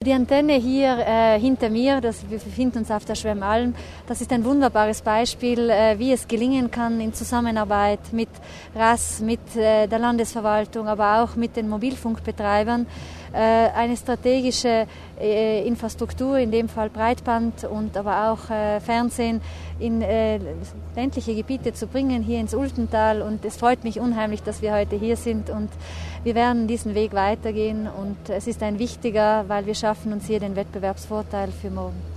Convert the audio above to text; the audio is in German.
Die Antenne hier hinter mir, wir befinden uns auf der Schwemmalm, das ist ein wunderbares Beispiel, wie es gelingen kann in Zusammenarbeit mit RAS, mit der Landesverwaltung, aber auch mit den Mobilfunkbetreibern, eine strategische Infrastruktur, in dem Fall Breitband und aber auch Fernsehen in ländliche Gebiete zu bringen, hier ins Ultental. Und es freut mich unheimlich, dass wir heute hier sind und wir werden diesen Weg weitergehen und es ist ein wichtiger, weil wir schaffen uns hier den Wettbewerbsvorteil für morgen.